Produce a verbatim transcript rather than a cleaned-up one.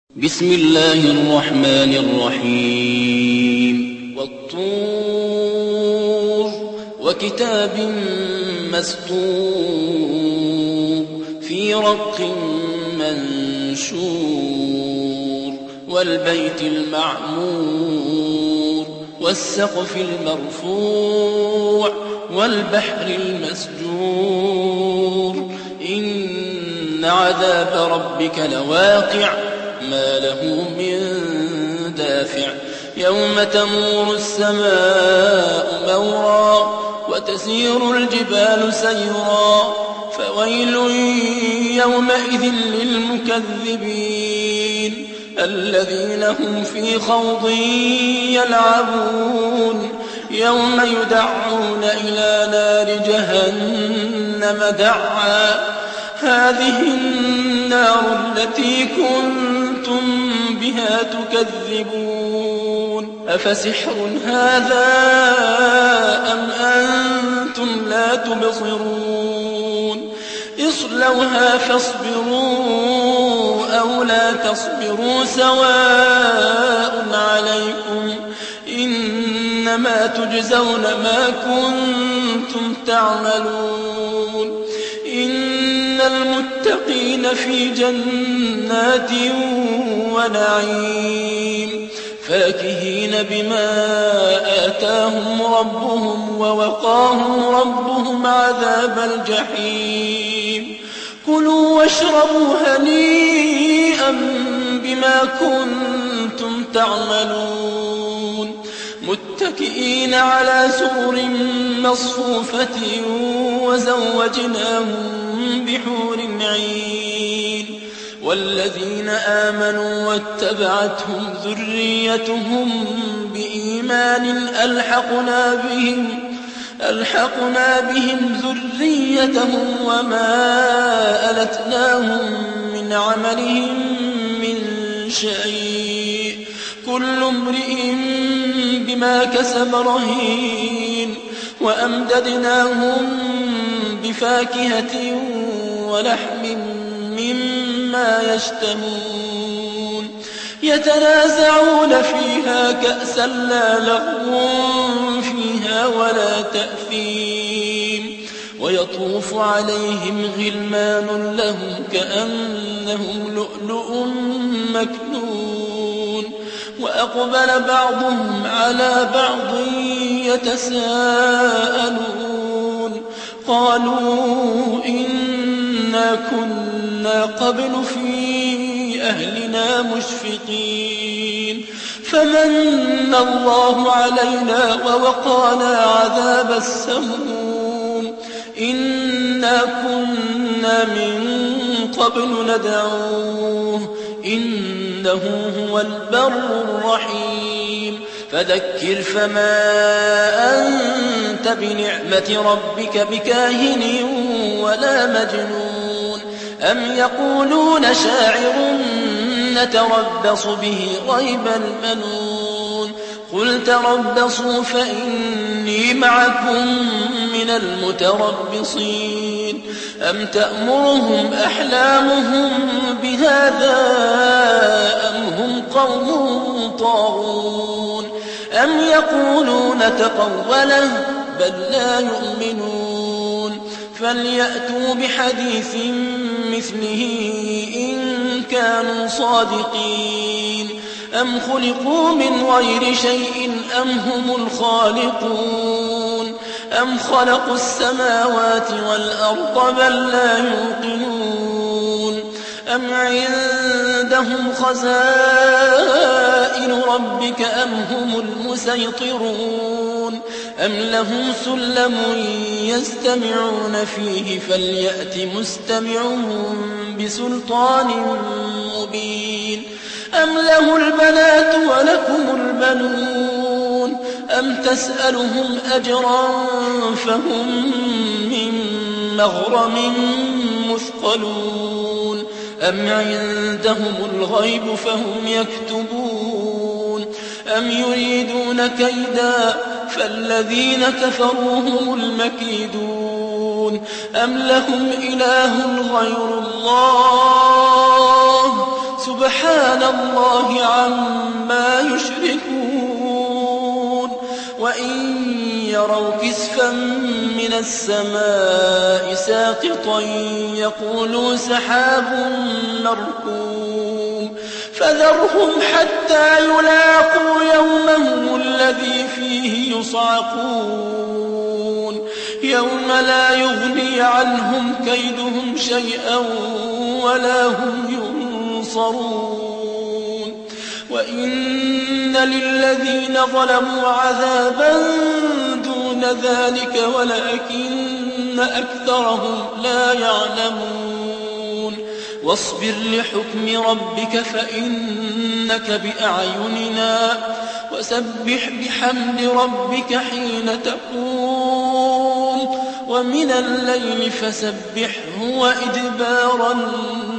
بسم الله الرحمن الرحيم والطور وكتاب مسطور في رق منشور والبيت المعمور والسقف المرفوع والبحر المسجور إن عذاب ربك لواقع ما له من دافع يوم تمور السماء مورا وتسير الجبال سيرا فويل يومئذ للمكذبين الذين هم في خوض يلعبون يوم يدعون إلى نار جهنم دعا هذه النار التي كنتم بها تكذبون أفسحر هذا أم أنتم لا تبصرون اصلوها فاصبروا أو لا تصبروا سواء عليكم إنما تجزون ما كنتم تعملون إن المتقين في جنات ونعيم فاكهين بما آتاهم ربهم ووقاهم ربهم عذاب الجحيم كلوا واشربوا هنيئا بما كنتم تعملون متكئين على سرر مصفوفة وزوجناهم بحور عين والذين آمنوا واتبعتهم ذريتهم بإيمان ألحقنا بهم ألحقنا بهم ذريتهم وما ألتناهم من عملهم من شيء كل امرئ بما كسب رهين وأمددناهم بفاكهة ولحم مما يشتهون يتنازعون فيها كأسا لا لغو فيها ولا تأثيم ويطوف عليهم غلمان لهم كأنهم لؤلؤ مكنون وأقبل بعضهم على بعض يتساءلون قالوا إنا كنا قبل في أهلنا مشفقين فمن الله علينا ووقانا عذاب السموم إنا كنا من قبل ندعوه إنه هو البر الرحيم فذكر فما أنت بنعمة ربك بكاهن ولا مجنون أم يقولون شاعر نتربص به ريب المنون قل تربصوا فإني معكم من المتربصين أم تأمرهم أحلامهم بهذا أم هم قوم طاغون أم يقولون تقوله بل لا يؤمنون فليأتوا بحديث مثله إن كانوا صادقين أم خلقوا من غير شيء أم هم الخالقون أم خلقوا السماوات والأرض بل لا يوقنون أم عندهم خزائن ربك أم هم المسيطرون أم لهم سلم يستمعون فيه فليأت مستمعهم بسلطان مبين أم له البنات ولكم البنون أم تسألهم أجرا فهم من مغرم مثقلون أم عندهم الغيب فهم يكتبون أم يريدون كيدا فالذين كفروا هم المكيدون أم لهم إله غير الله سبحان الله عما يشركون وإن يروا كسفا من السماء ساقطا يقولوا سحاب مركوم فذرهم حتى يلاقوا يومهم الذي فيه يصعقون يوم لا يغني عنهم كيدهم شيئا ولا هم ينصرون وإن للذين ظلموا عذابا دون ذلك ولكن أكثرهم لا يعلمون واصبر لحكم ربك فإنك بأعيننا وسبح بحمد ربك حين تقوم ومن الليل فسبحه وإدبار النجوم